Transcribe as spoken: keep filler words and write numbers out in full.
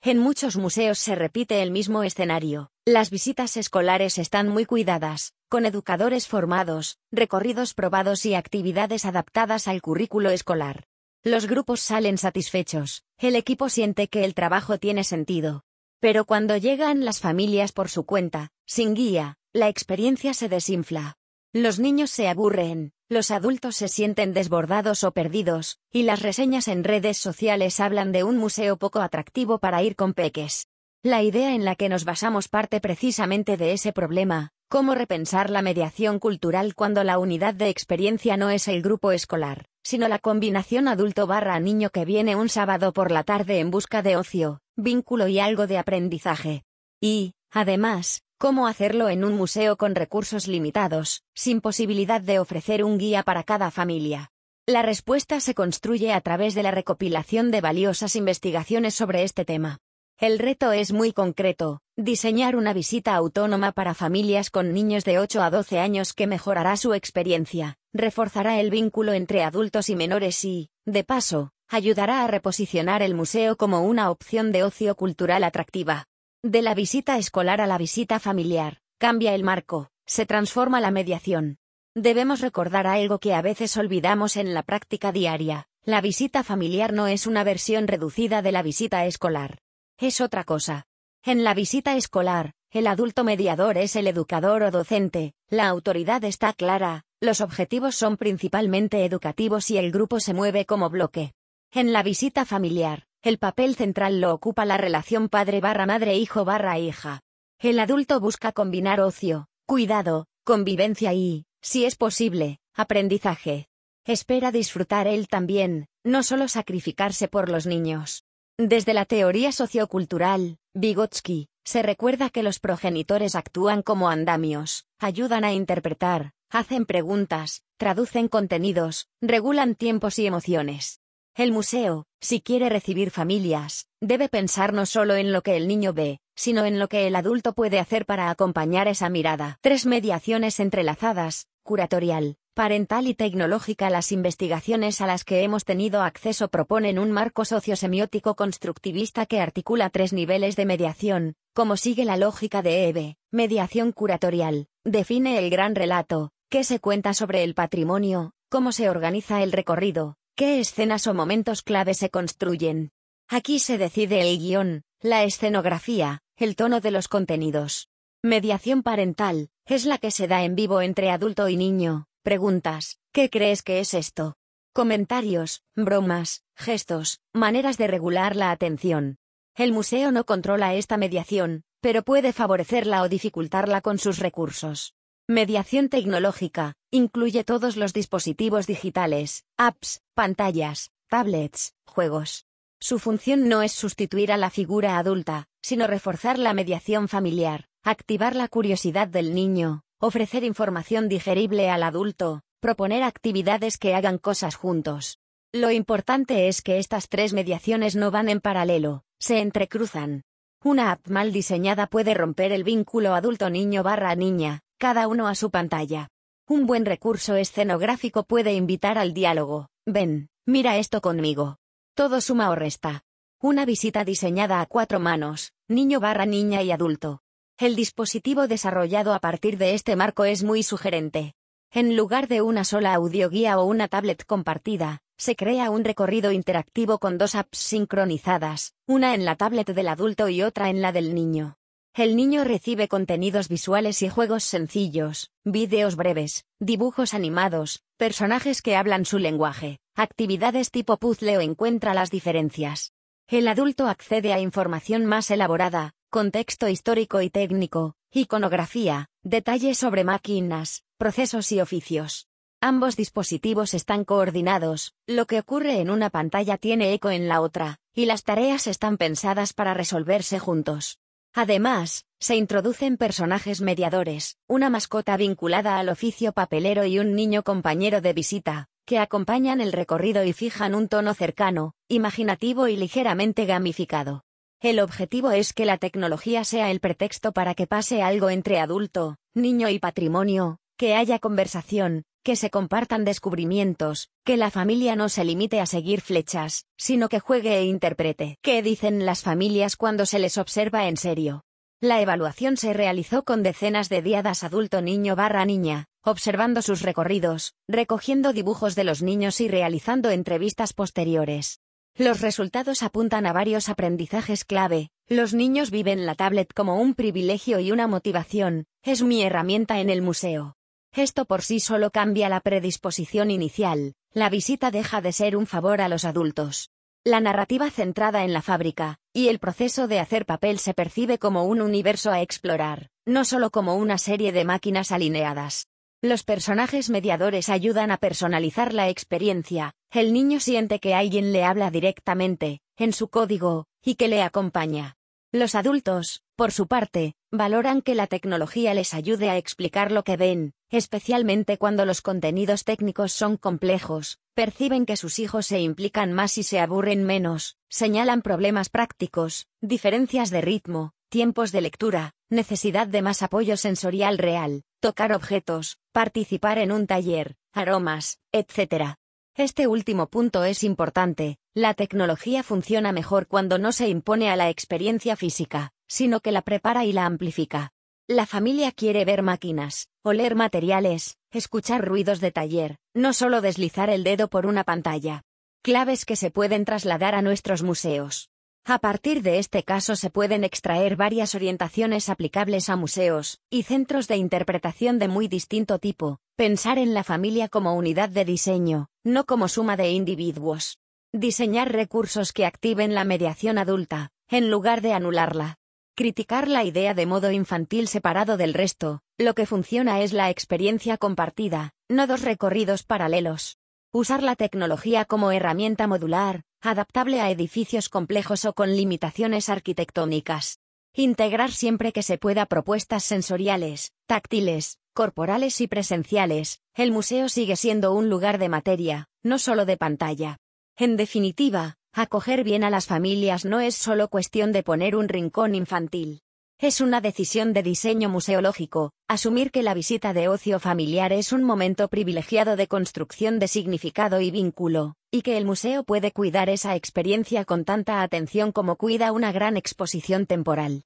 En muchos museos se repite el mismo escenario. Las visitas escolares están muy cuidadas, con educadores formados, recorridos probados y actividades adaptadas al currículo escolar. Los grupos salen satisfechos, el equipo siente que el trabajo tiene sentido. Pero cuando llegan las familias por su cuenta, sin guía, la experiencia se desinfla. Los niños se aburren, los adultos se sienten desbordados o perdidos, y las reseñas en redes sociales hablan de un museo poco atractivo para ir con peques. La idea en la que nos basamos parte precisamente de ese problema: cómo repensar la mediación cultural cuando la unidad de experiencia no es el grupo escolar, sino la combinación adulto barra niño que viene un sábado por la tarde en busca de ocio, vínculo y algo de aprendizaje. Y, además, cómo hacerlo en un museo con recursos limitados, sin posibilidad de ofrecer un guía para cada familia. La respuesta se construye a través de la recopilación de valiosas investigaciones sobre este tema. El reto es muy concreto: diseñar una visita autónoma para familias con niños de ocho a doce años que mejorará su experiencia, reforzará el vínculo entre adultos y menores y, de paso, ayudará a reposicionar el museo como una opción de ocio cultural atractiva. De la visita escolar a la visita familiar, cambia el marco, se transforma la mediación. Debemos recordar algo que a veces olvidamos en la práctica diaria: la visita familiar no es una versión reducida de la visita escolar. Es otra cosa. En la visita escolar, el adulto mediador es el educador o docente, la autoridad está clara, los objetivos son principalmente educativos y el grupo se mueve como bloque. En la visita familiar, el papel central lo ocupa la relación padre barra madre hijo barra hija. El adulto busca combinar ocio, cuidado, convivencia y, si es posible, aprendizaje. Espera disfrutar él también, no solo sacrificarse por los niños. Desde la teoría sociocultural, Vygotsky, se recuerda que los progenitores actúan como andamios, ayudan a interpretar, hacen preguntas, traducen contenidos, regulan tiempos y emociones. El museo, si quiere recibir familias, debe pensar no solo en lo que el niño ve, sino en lo que el adulto puede hacer para acompañar esa mirada. Tres mediaciones entrelazadas: curatorial, parental y tecnológica. Las investigaciones a las que hemos tenido acceso proponen un marco sociosemiótico constructivista que articula tres niveles de mediación, como sigue la lógica de Ebe. Mediación curatorial: define el gran relato, qué se cuenta sobre el patrimonio, cómo se organiza el recorrido, qué escenas o momentos clave se construyen. Aquí se decide el guión, la escenografía, el tono de los contenidos. Mediación parental: es la que se da en vivo entre adulto y niño. Preguntas: ¿qué crees que es esto? Comentarios, bromas, gestos, maneras de regular la atención. El museo no controla esta mediación, pero puede favorecerla o dificultarla con sus recursos. Mediación tecnológica: incluye todos los dispositivos digitales, apps, pantallas, tablets, juegos. Su función no es sustituir a la figura adulta, sino reforzar la mediación familiar, activar la curiosidad del niño, ofrecer información digerible al adulto, proponer actividades que hagan cosas juntos. Lo importante es que estas tres mediaciones no van en paralelo, se entrecruzan. Una app mal diseñada puede romper el vínculo adulto-niño barra niña, cada uno a su pantalla. Un buen recurso escenográfico puede invitar al diálogo: ven, mira esto conmigo. Todo suma o resta. Una visita diseñada a cuatro manos, niño barra niña y adulto. El dispositivo desarrollado a partir de este marco es muy sugerente. En lugar de una sola audioguía o una tablet compartida, se crea un recorrido interactivo con dos apps sincronizadas, una en la tablet del adulto y otra en la del niño. El niño recibe contenidos visuales y juegos sencillos, vídeos breves, dibujos animados, personajes que hablan su lenguaje, actividades tipo puzzle o encuentra las diferencias. El adulto accede a información más elaborada, contexto histórico y técnico, iconografía, detalles sobre máquinas, procesos y oficios. Ambos dispositivos están coordinados, lo que ocurre en una pantalla tiene eco en la otra, y las tareas están pensadas para resolverse juntos. Además, se introducen personajes mediadores, una mascota vinculada al oficio papelero y un niño compañero de visita, que acompañan el recorrido y fijan un tono cercano, imaginativo y ligeramente gamificado. El objetivo es que la tecnología sea el pretexto para que pase algo entre adulto, niño y patrimonio, que haya conversación, que se compartan descubrimientos, que la familia no se limite a seguir flechas, sino que juegue e interprete. ¿Qué dicen las familias cuando se les observa en serio? La evaluación se realizó con decenas de diadas adulto-niño barra niña, observando sus recorridos, recogiendo dibujos de los niños y realizando entrevistas posteriores. Los resultados apuntan a varios aprendizajes clave. Los niños viven la tablet como un privilegio y una motivación, es mi herramienta en el museo. Esto por sí solo cambia la predisposición inicial, la visita deja de ser un favor a los adultos. La narrativa centrada en la fábrica, y el proceso de hacer papel se percibe como un universo a explorar, no solo como una serie de máquinas alineadas. Los personajes mediadores ayudan a personalizar la experiencia, el niño siente que alguien le habla directamente, en su código, y que le acompaña. Los adultos, por su parte, valoran que la tecnología les ayude a explicar lo que ven, especialmente cuando los contenidos técnicos son complejos, perciben que sus hijos se implican más y se aburren menos, señalan problemas prácticos, diferencias de ritmo, tiempos de lectura, necesidad de más apoyo sensorial real, tocar objetos, participar en un taller, aromas, etcétera. Este último punto es importante, la tecnología funciona mejor cuando no se impone a la experiencia física, sino que la prepara y la amplifica. La familia quiere ver máquinas, oler materiales, escuchar ruidos de taller, no solo deslizar el dedo por una pantalla. Claves que se pueden trasladar a nuestros museos. A partir de este caso se pueden extraer varias orientaciones aplicables a museos y centros de interpretación de muy distinto tipo. Pensar en la familia como unidad de diseño, no como suma de individuos. Diseñar recursos que activen la mediación adulta, en lugar de anularla. Criticar la idea de modo infantil separado del resto, lo que funciona es la experiencia compartida, no dos recorridos paralelos. Usar la tecnología como herramienta modular, adaptable a edificios complejos o con limitaciones arquitectónicas. Integrar siempre que se pueda propuestas sensoriales, táctiles, corporales y presenciales. El museo sigue siendo un lugar de materia, no solo de pantalla. En definitiva, acoger bien a las familias no es solo cuestión de poner un rincón infantil. Es una decisión de diseño museológico, asumir que la visita de ocio familiar es un momento privilegiado de construcción de significado y vínculo, y que el museo puede cuidar esa experiencia con tanta atención como cuida una gran exposición temporal.